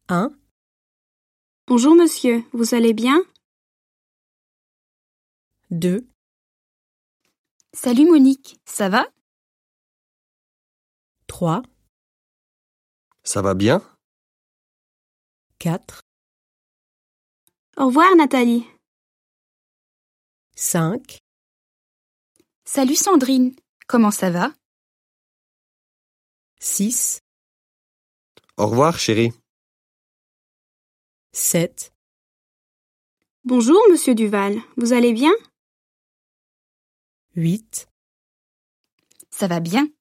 1, Bonjour monsieur, vous allez bien? 2, Salut Monique, ça va? 3, Ça va bien? 4, Au revoir Nathalie. 5, Salut Sandrine, comment ça va? 6, Au revoir, chérie. 7, Bonjour monsieur Duval, vous allez bien? 8, Ça va bien.